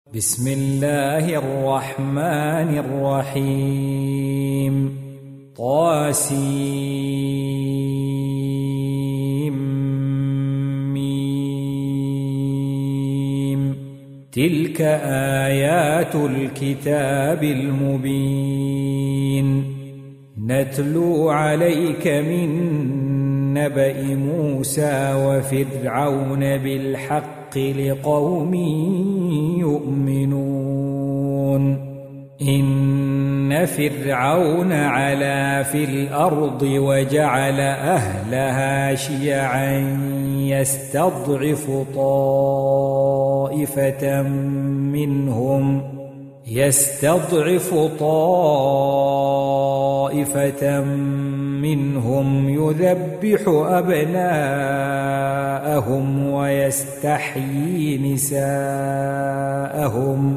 بسم الله الرحمن الرحيم طاسيم تلك آيات الكتاب المبين نتلو عليك من نبأ موسى وفرعون بالحق لقوم يؤمنون إن فرعون علا في الأرض وجعل أهلها شيعا يستضعف طائفة منهم يذبح أبناءهم ويستحيي نساءهم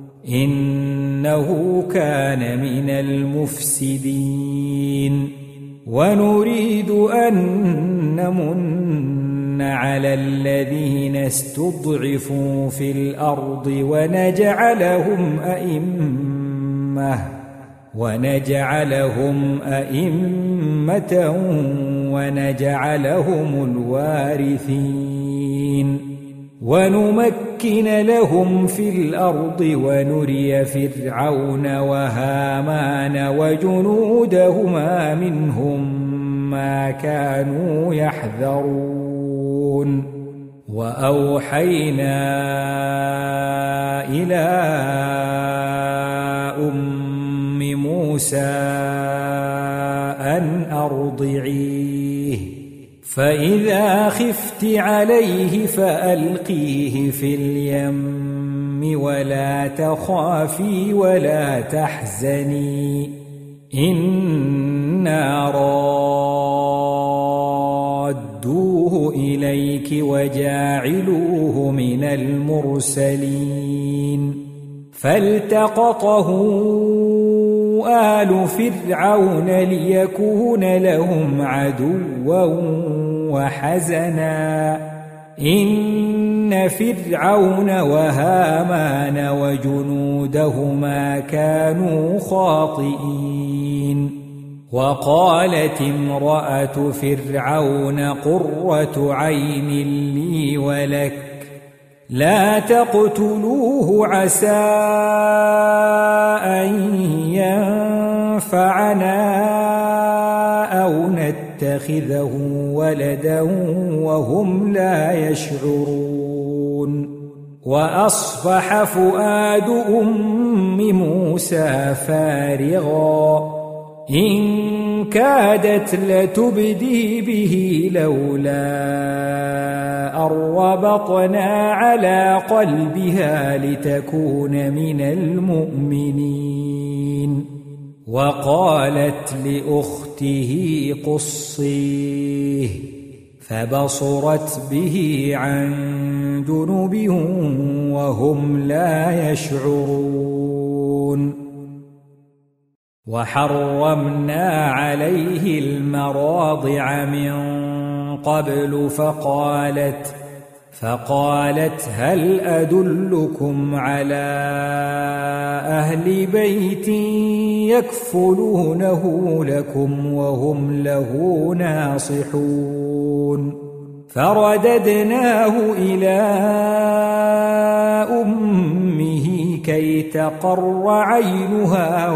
إنه كان من المفسدين ونريد أن نمن على الذين استضعفوا في الأرض ونجعلهم أئمة ونجعلهم الوارثين ونمكن لهم في الأرض ونري فرعون وهامان وجنودهما منهم ما كانوا يحذرون وأوحينا إلى موسى أن أرضعيه فإذا خفت عليه فألقيه في اليم ولا تخافي ولا تحزني إنا رادوه إليك وجاعلوه من المرسلين فالتقطه آل فرعون ليكون لهم عدوا وحزنا إن فرعون وهامان وجنودهما كانوا خاطئين وقالت امرأة فرعون قرة عين لي ولك لا تقتلوه عسى أن ينفعنا أو نتخذه ولدا وهم لا يشعرون وأصبح فؤاد أم موسى فارغا إن كادت لتبدي به لولا أن ربطنا على قلبها لتكون من المؤمنين وقالت لأخته قصيه فبصرت به عن جنب وهم لا يشعرون وحرمنا عليه المراضع من قبل فقالت هل أدلكم على أهل بيت يكفلونه لكم وهم له ناصحون فرددناه إلى أمه كي تقر عينها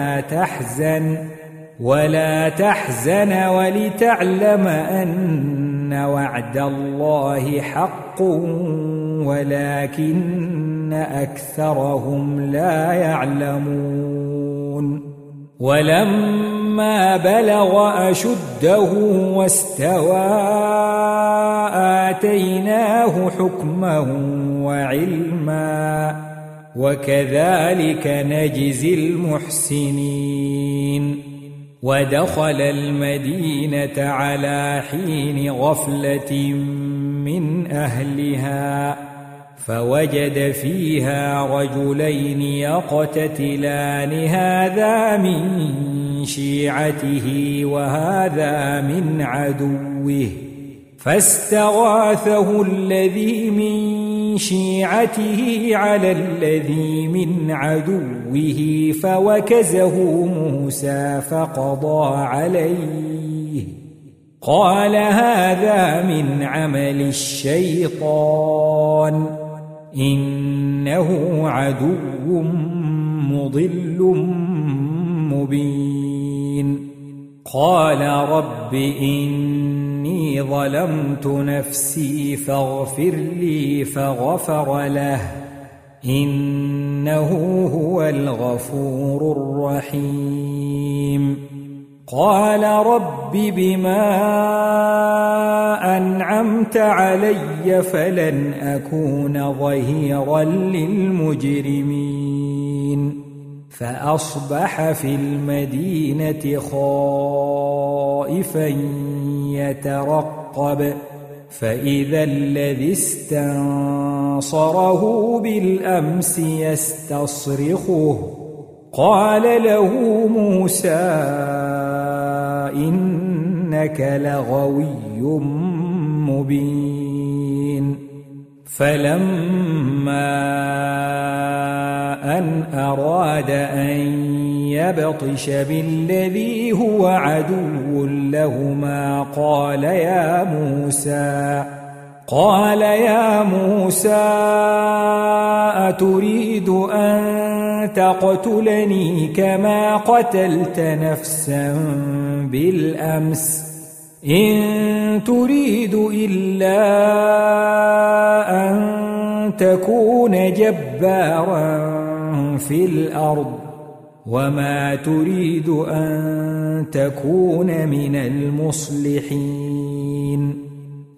ولا تحزن ولتعلم أن وعد الله حق ولكن أكثرهم لا يعلمون ولما بلغ أشده واستوى آتيناه حكما وعلما وكذلك نجزي المحسنين ودخل المدينة على حين غفلة من أهلها فوجد فيها رجلين يقتتلان هذا من شيعته وهذا من عدوه فاستغاثه الذي من شيعته على الذي من عدوه فوكزه موسى فقضى عليه قال هذا من عمل الشيطان إنه عدو مضل مبين قال رب إني ظلمت نفسي فاغفر لي فغفر له إنه هو الغفور الرحيم قال رب بما أنعمت علي فلن أكون ظهيرا للمجرمين فأصبح في المدينة خائفا يترقب فإذا الذي استنصره بالأمس يستصرخه قال له موسى إنك لغوي مبين فلما أن أراد أن يبطش بالذي هو عدو لهما قال يا موسى أتريد أن تقتلني كما قتلت نفسا بالأمس إن تريد إلا أن تكون جبارا في الأرض وما تريد أن تكون من المصلحين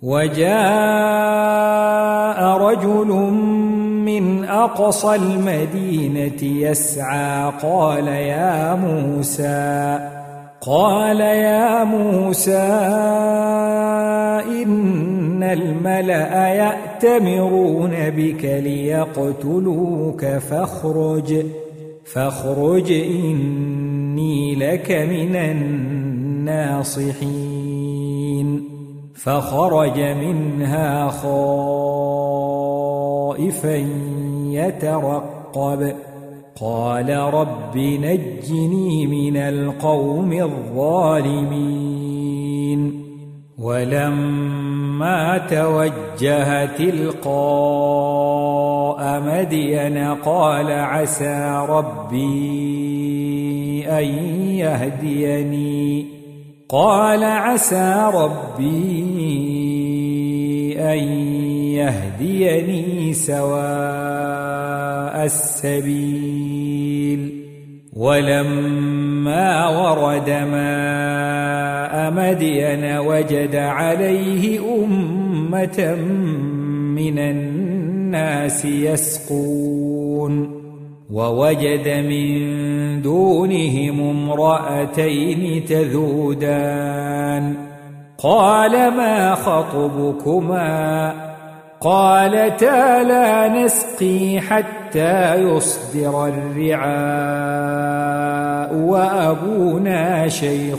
وجاء رجل من أقصى المدينة يسعى قال يا موسى إن الملأ يأتمرون بك ليقتلوك فاخرج إني لك من الناصحين فخرج منها خائفا يترقب قال رب نجني من القوم الظالمين ولما توجه تلقاء مدين قال عسى ربي أن يهديني سواء السبيل ولما ورد ماء مدين وجد عليه أمة من الناس يسقون ووجد من دونهم امرأتين تذودان قال ما خطبكما قالتا لا نسقي حتى يصدر الرعاء وأبونا شيخ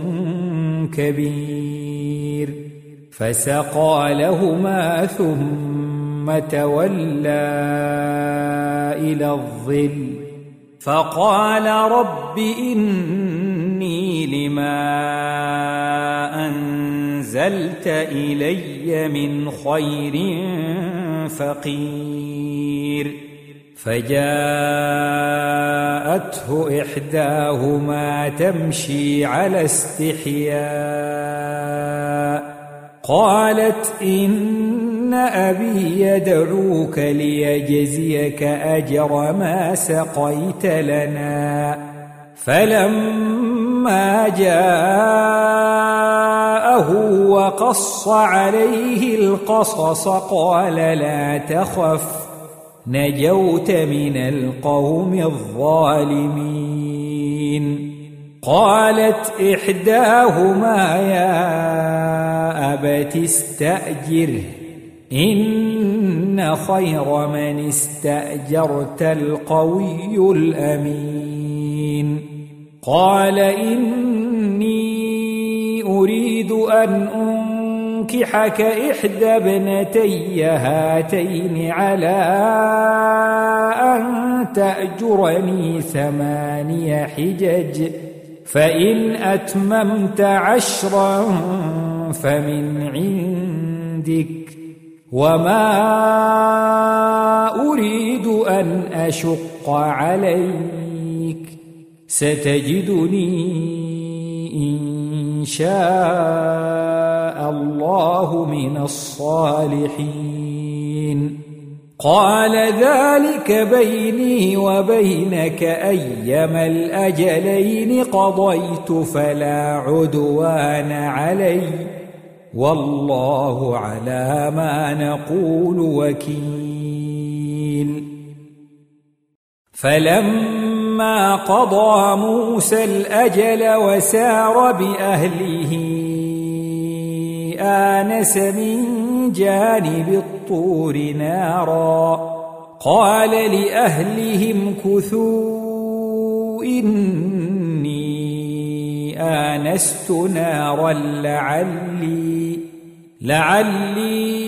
كبير فسقى لهما ثم تولى إلى الظل فقال رب إني لما أنزلت إلي من خير فقير فجاءته إحداهما تمشي على استحياء قالت إن أبي يدعوك ليجزيك أجر ما سقيت لنا فلما جاءه وقص عليه القصص قال لا تخف نجوت من القوم الظالمين قالت إحداهما يا أبت استأجره إن خير من استأجرت القوي الأمين قال إني أريد أن أنكحك إحدى ابنتي هاتين على أن تأجرني 8 حجج فإن أتممت 10 فمن عندك وما أريد أن أشق عليك ستجدني إن شاء الله من الصالحين قال ذلك بيني وبينك أيما الأجلين قضيت فلا عدوان علي والله على ما نقول وكيل فلما قضى موسى الأجل وسار بأهله آنس من جانب الطور نارا قال لأهلهم كثوا إني آنست نارا لعلي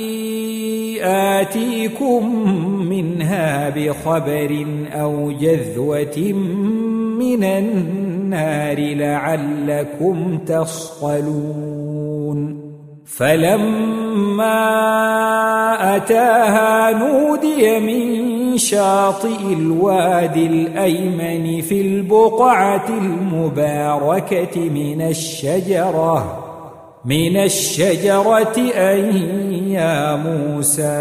آتيكم منها بخبر أو جذوة من النار لعلكم تصطلون فلما أتاها نودي من شاطئ الوادي الأيمن في البقعة المباركة من الشجرة أن يا موسى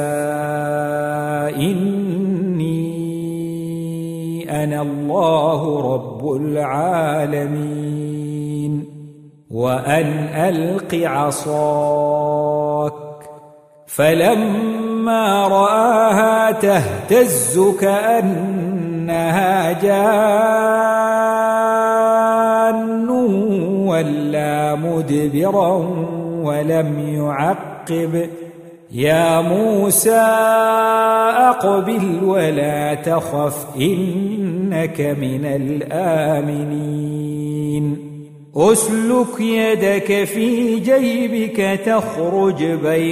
إني أنا الله رب العالمين وأن ألق عصاك فلما رآها تهتز كأنها جان ولا مدبرا ولم يعقب يا موسى أقبل ولا تخف إنك من الآمنين أسلك يدك في جيبك تخرج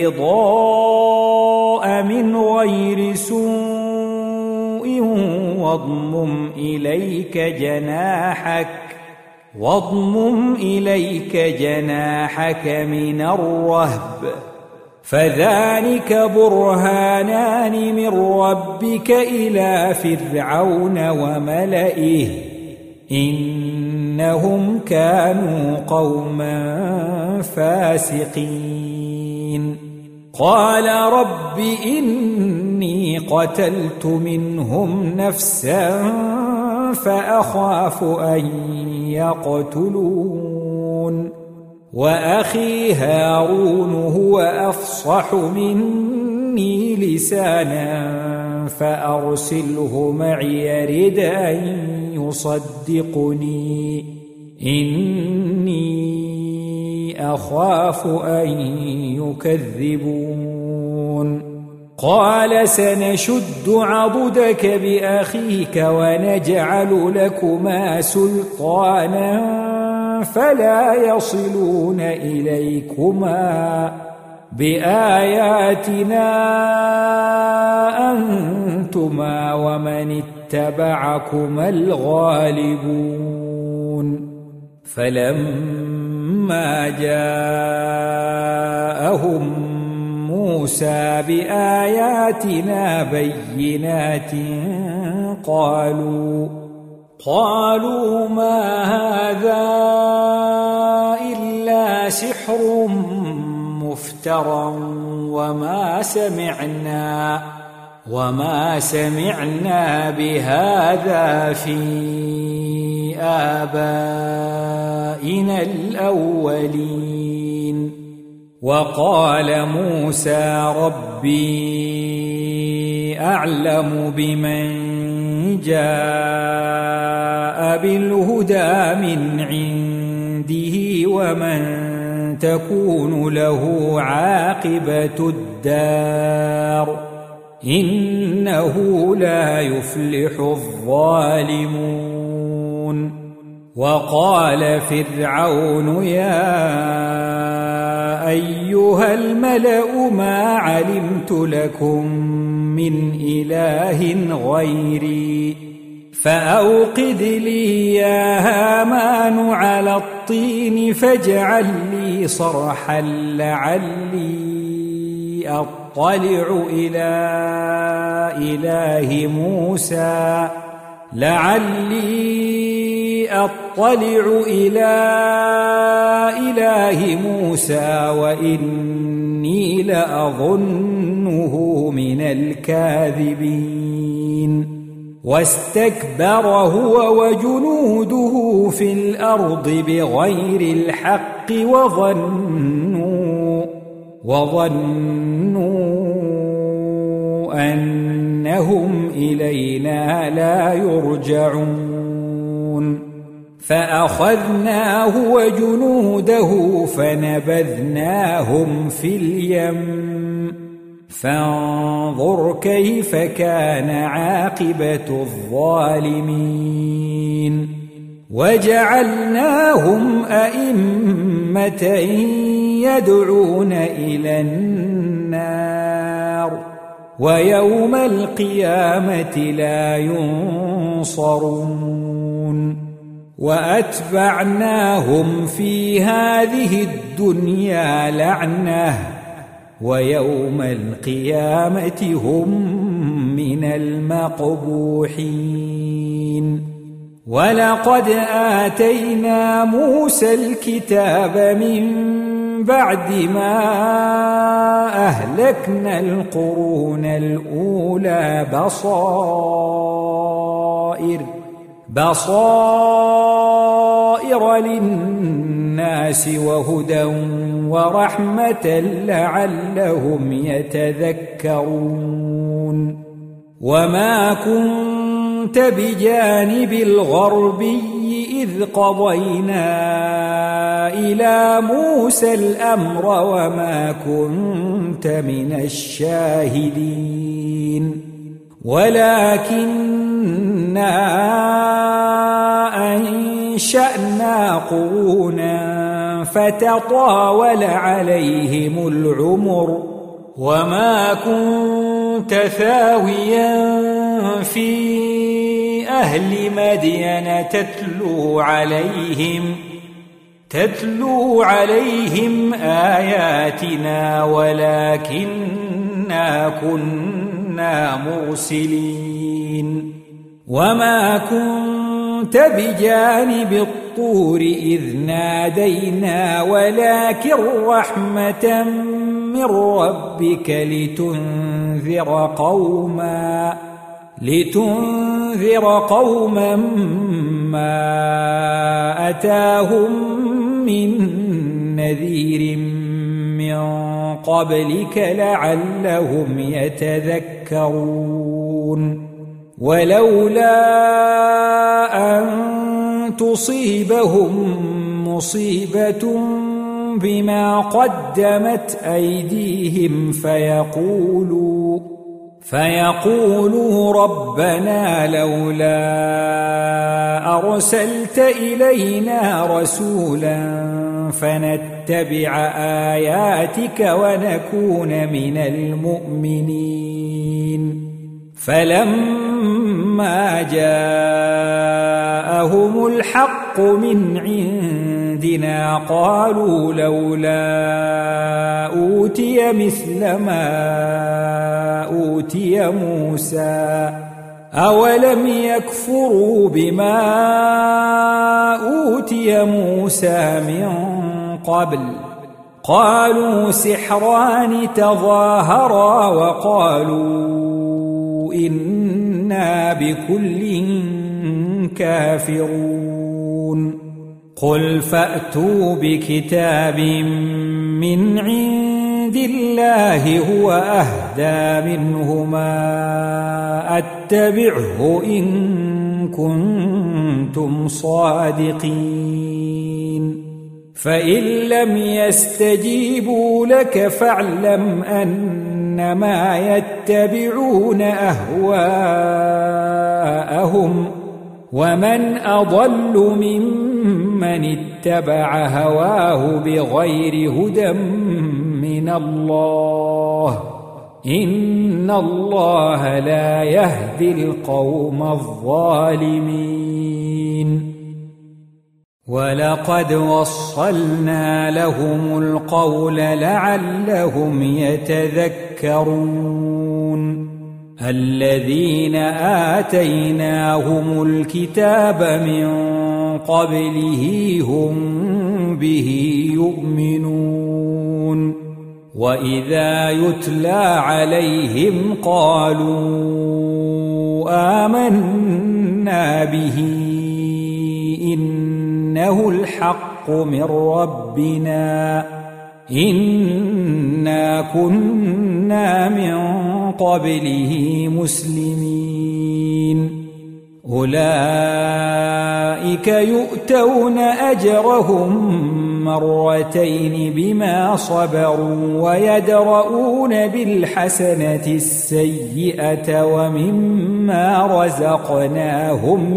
بيضاء من غير سوء واضمم إليك جناحك من الرهب فذلك برهانان من ربك إلى فرعون وملئه إنهم كانوا قوما فاسقين قال رب إني قتلت منهم نفسا فأخاف أن يقتلون وأخي هارون هو أفصح مني لسانا فأرسله معي يرد أن يصدقني إني أخاف أن يكذبون قال سنشد عضدك بأخيك ونجعل لكما سلطانا فلا يصلون إليكما بآياتنا أنتما ومن اتبعكما الغالبون فلما جاءهم موسى بآياتنا بينات قالوا ما هذا إلا سحر مفترى وما سمعنا بهذا في آبائنا الأولين وقال موسى ربي أعلم بمن جاء بالهدى من عنده ومن تكون له عاقبة الدار إنه لا يفلح الظالمون وقال فرعون يا أيها الملأ ما علمت لكم من إله غيري فأوقد لي يا هامان على الطين فاجعل لي صرحا لعلي أطلع إلى إله موسى وإني لأظنه من الكاذبين واستكبر هو وجنوده في الأرض بغير الحق وظنوا أنهم إلينا لا يرجعون فأخذناه وجنوده فنبذناهم في اليم فانظر كيف كان عاقبة الظالمين وجعلناهم أئمة يدعون إلى النار ويوم القيامة لا ينصرون وأتبعناهم في هذه الدنيا لعنة ويوم القيامة هم من المقبوحين ولقد آتينا موسى الكتاب من بعد ما أهلكنا القرون الأولى بصائر للناس وهدى ورحمة لعلهم يتذكرون وما كنت بجانب الغربي إذ قضينا إلى موسى الأمر وما كنت من الشاهدين ولكننا أنشأنا قرونا فتطاول عليهم العمر وما كنت ثاويا في أهل مدين تتلو عليهم آياتنا ولكننا كنا مرسلين وما كنت بجانب الطور إذ نادينا ولكن رحمة من ربك لتنذر قوما ما أتاهم من نذير من قبلك لعلهم يتذكرون ولولا أن تصيبهم مصيبة بما قدمت أيديهم فيقولوا ربنا لولا أرسلت إلينا رسولا فنتبع آياتك ونكون من المؤمنين فلما جاءهم الحق من عندنا قالوا لولا أوتي مثل ما أوتي موسى أولم يكفروا بما أوتي موسى من قبل قالوا سحران تظاهرا وقالوا إنا بكل كافرون قل فأتوا بكتاب من عند الله هو أهدى منهما أتبعه إن كنتم صادقين فإن لم يستجيبوا لك فاعلم أنما يتبعون أهواءهم ومن أضل ممن من اتبع هواه بغير هدى من الله إن الله لا يهدي القوم الظالمين ولقد وصلنا لهم القول لعلهم يتذكرون الذين آتيناهم الكتاب من قبله هم به يؤمنون وإذا يتلى عليهم قالوا آمنا به إنه الحق من ربنا إنا كنا من قبله مسلمين أولئك يؤتون أجرهم مرتين بما صبروا ويدرؤون بالحسنة السيئة ومما رزقناهم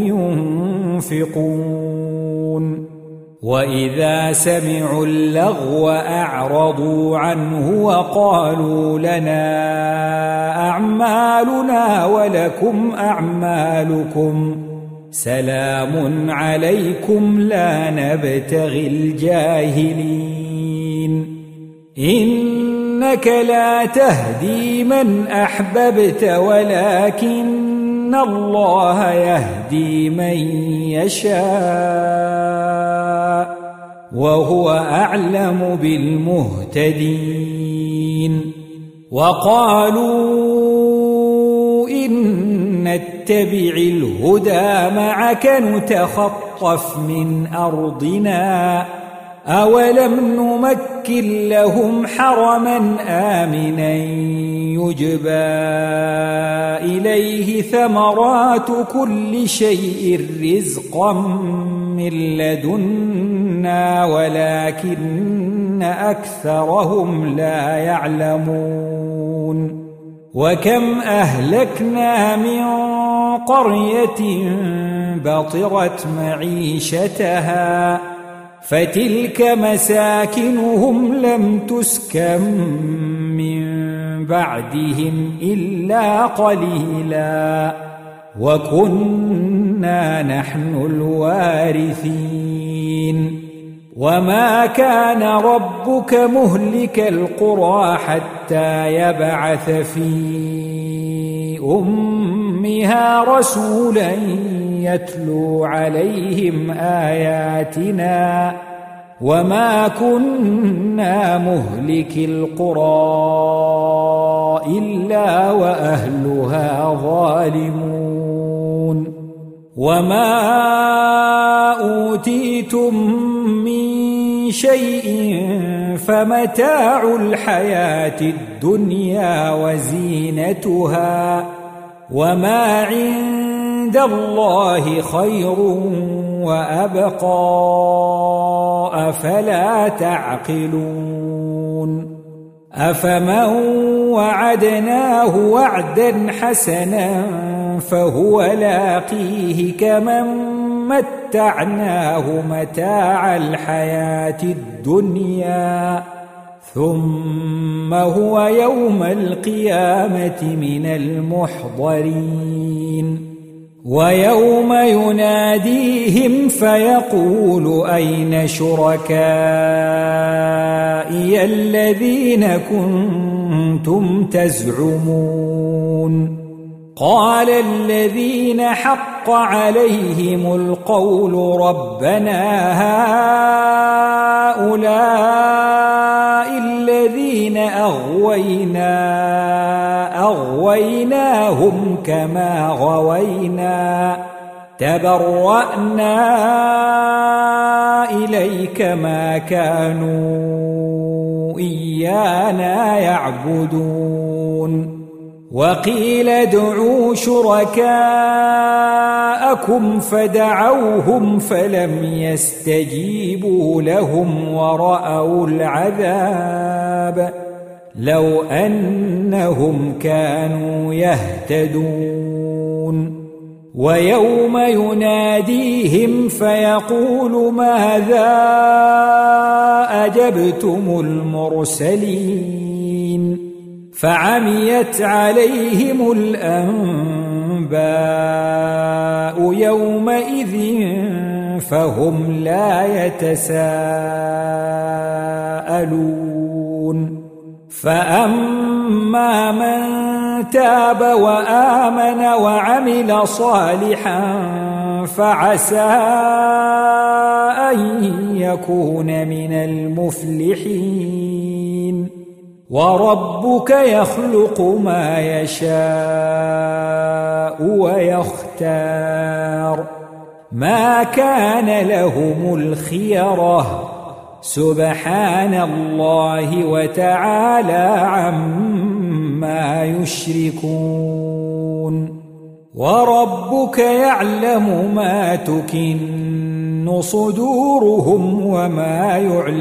ينفقون وإذا سمعوا اللغو أعرضوا عنه وقالوا لنا أعمالنا ولكم أعمالكم سلام عليكم لا نبتغي الجاهلين إنك لا تهدي من أحببت ولكن الله يهدي من يشاء وهو أعلم بالمهتدين وقالوا إن نتبع الهدى معك نتخطف من أرضنا أولم نمكن لهم حرما آمنا يجبى إليه ثمرات كل شيء رزقا من لدنا ولكن أكثرهم لا يعلمون وكم أهلكنا من قرية بطرت معيشتها فتلك مساكنهم لم تسكن من بعدهم إلا قليلا وكنا نحن الوارثين وما كان ربك مهلك القرى حتى يبعث في أمها رسولا يتلو عليهم آياتنا وما كنا مهلك القرى إلا وأهلها ظالمون وما أوتيتم من شيء فمتاع الحياة الدنيا وزينتها وما عند الله خير وأبقى أفلا تعقلون أفمن وعدناه وعدا حسنا فهو لاقيه كمن متعناه متاع الحياة الدنيا ثم هو يوم القيامة من المحضرين ويوم يناديهم فيقول أين شركائي الذين كنتم تزعمون قال الذين حق عليهم القول ربنا هؤلاء الذين أغويناهم كما غوينا تبرأنا إليك ما كانوا إيانا يعبدون وقيل ادعوا شركاءكم فدعوهم فلم يستجيبوا لهم ورأوا العذاب لو أنهم كانوا يهتدون ويوم يناديهم فيقول ماذا أجبتم المرسلين فعميت عليهم الأنباء يومئذ فهم لا يتساءلون فأما من تاب وآمن وعمل صالحا فعسى أن يكون من المفلحين وربك يخلق ما يشاء ويختار ما كان لهم الخيرة سبحان الله وتعالى عما يشركون وربك يعلم ما تكن صدورهم وما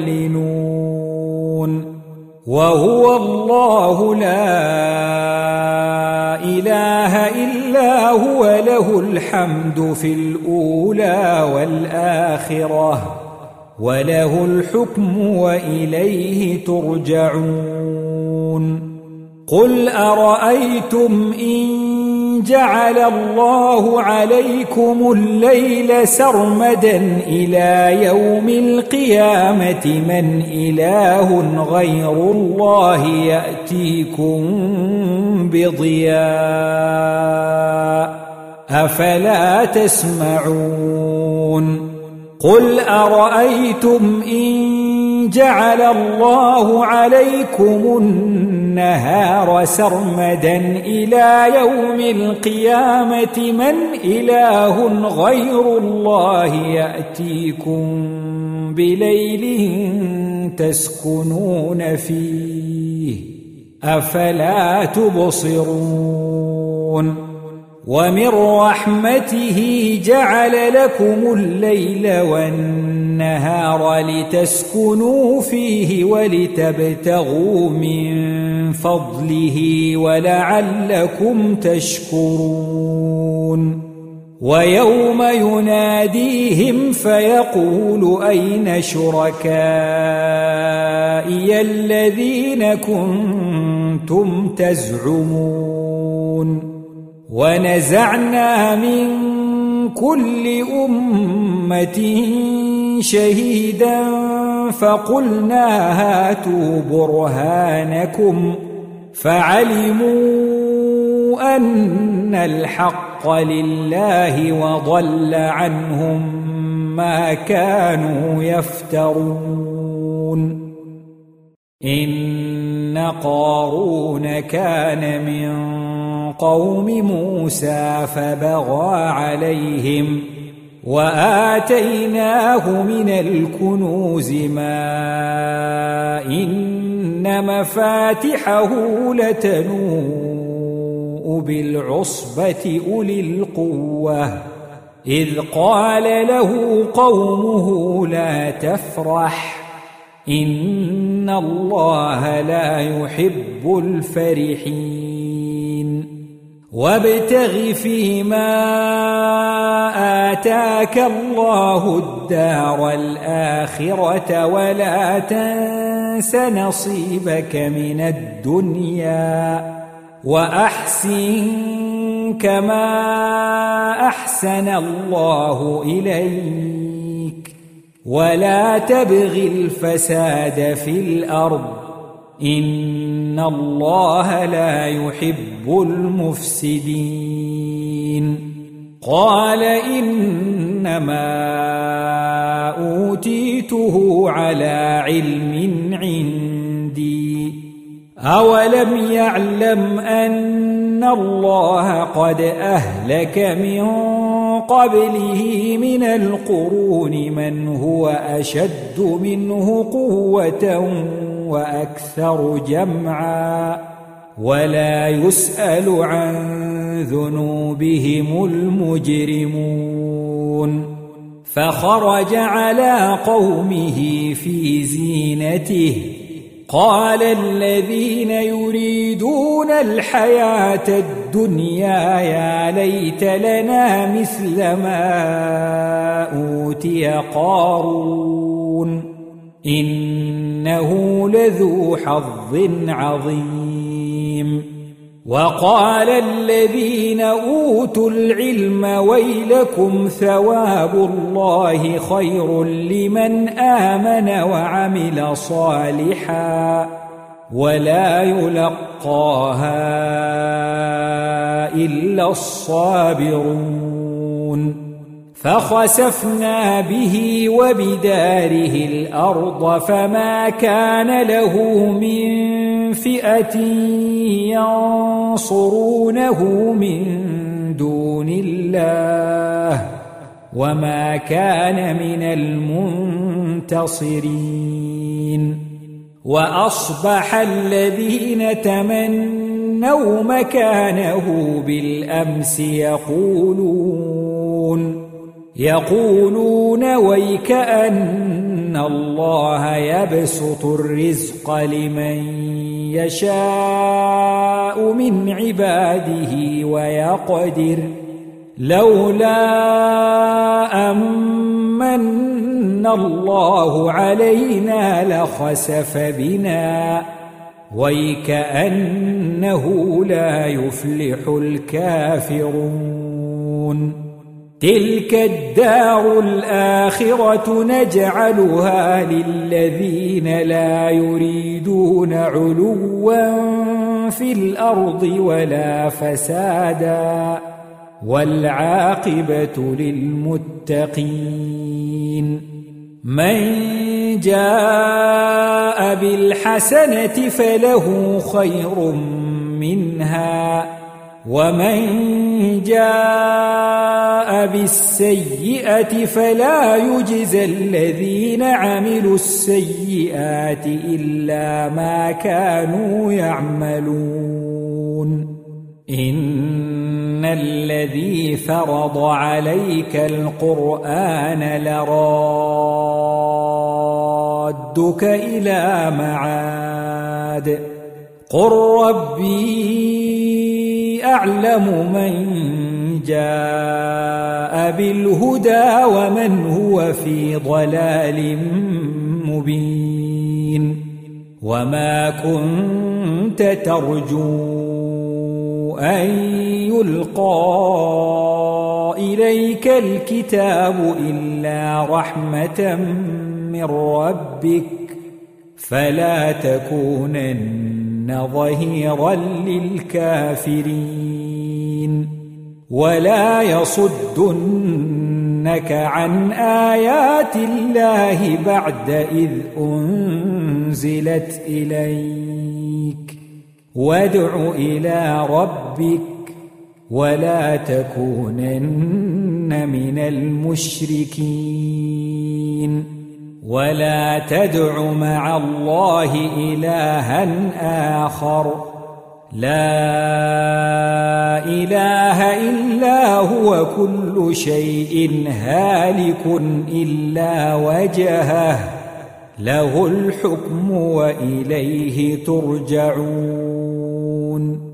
يعلنون وهو الله لا إله إلا هو له الحمد في الأولى والآخرة وله الحكم وإليه ترجعون قل أرأيتم إن جعل الله عليكم الليل سرمدا إلى يوم القيامة من إله غير الله يأتيكم بضياء أفلا تسمعون قل أرأيتم إن جعل الله عليكم النهار سرمدا إلى يوم القيامة من إله غير الله يأتيكم بليل تسكنون فيه أفلا تبصرون ومن رحمته جعل لكم الليل والنهار لتسكنوا فيه ولتبتغوا من فضله ولعلكم تشكرون ويوم يناديهم فيقول أين شركائي الذين كنتم تزعمون ونزعنا من كل أمة شهيدا فقلنا هاتوا برهانكم فعلموا أن الحق لله وضل عنهم ما كانوا يفترون إن قارون كان من قوم موسى فبغى عليهم وآتيناه من الكنوز ما إن مفاتحه لتنوء بالعصبة أولي القوة إذ قال له قومه لا تفرح إن الله لا يحب الفرحين وابتغ فيما آتاك الله الدار الآخرة ولا تنس نصيبك من الدنيا وأحسن كما أحسن الله إليك ولا تبغ الفساد في الأرض إن الله لا يحب المفسدين قال إنما أوتيته على علم عندي أولم يعلم أن الله قد أهلك من قبله من القرون من هو أشد منه قوة وأكثر جمعا ولا يسأل عن ذنوبهم المجرمون فخرج على قومه في زينته قال الذين يريدون الحياة الدنيا يا ليت لنا مثل ما أوتي قارون إنه لذو حظ عظيم. وقال الذين أوتوا العلم ويلكم ثواب الله خير لمن آمن وعمل صالحا ولا يلقاها إلا الصابرون. فخسفنا به وبداره الأرض فما كان له من فئة ينصرونه من دون الله وما كان من المنتصرين. وأصبح الذين تمنوا مكانه بالأمس يقولون ويكأن الله يبسط الرزق لمن يشاء من عباده ويقدر لولا أمن الله علينا لخسف بنا ويكأنه لا يفلح الكافرون. تلك الدار الآخرة نجعلها للذين لا يريدون علوا في الأرض ولا فسادا والعاقبة للمتقين. من جاء بالحسنة فله خير منها ومن جاء بالسيئة فلا يجزى الذين عملوا السيئات إلا ما كانوا يعملون. إن الذي فرض عليك القرآن لرادك إلى معاد قل ربي أعلم من جاء بالهدى ومن هو في ضلال مبين. وما كنت ترجو أن يلقى إليك الكتاب إلا رحمة من ربك فلا تكونن ظهيرا للكافرين. ولا يصدنك عن آيات الله بعد إذ أنزلت إليك وادع إلى ربك ولا تكونن من المشركين. ولا تدع مع الله إلها آخر لا إله إلا هو كل شيء هالك إلا وجهه له الحكم وإليه ترجعون.